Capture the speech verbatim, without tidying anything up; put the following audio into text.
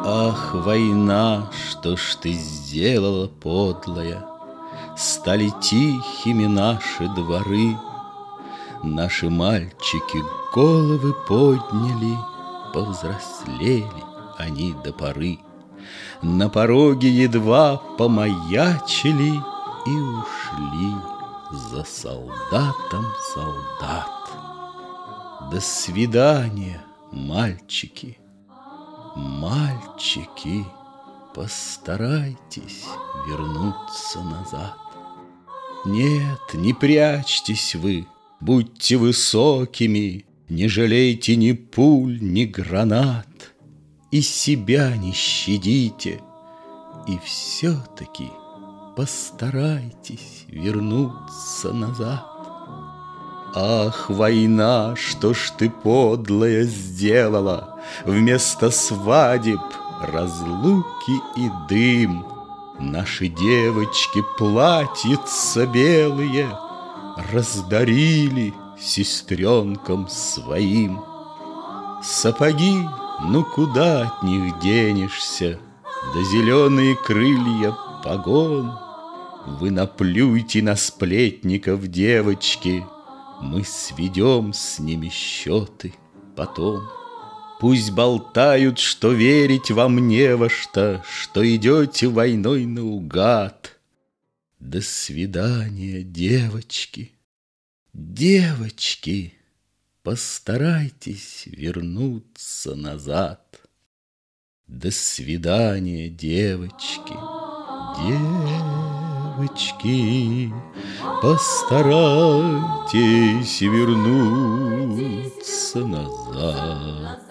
Ах, война, что ж ты сделала, подлая? Стали тихими наши дворы, наши мальчики головы подняли, повзрослели они до поры. На пороге едва помаячили и ушли за солдатом солдат. До свидания, мальчики, мальчики, постарайтесь вернуться назад. Нет, не прячьтесь вы, будьте высокими, не жалейте ни пуль, ни гранат, и себя не щадите, и все-таки постарайтесь вернуться назад. Ах, война, что ж ты подлая сделала? Вместо свадеб разлуки и дым. Наши девочки платьица белые раздарили сестренкам своим. Сапоги, ну куда от них денешься? Да зеленые крылья погон. Вы наплюйте на сплетников, девочки, мы сведем с ними счеты потом. Пусть болтают, что верить вам не во что, что идете войной наугад. До свидания, девочки, девочки, постарайтесь вернуться назад. До свидания, девочки, девочки, постарайтесь вернуться назад.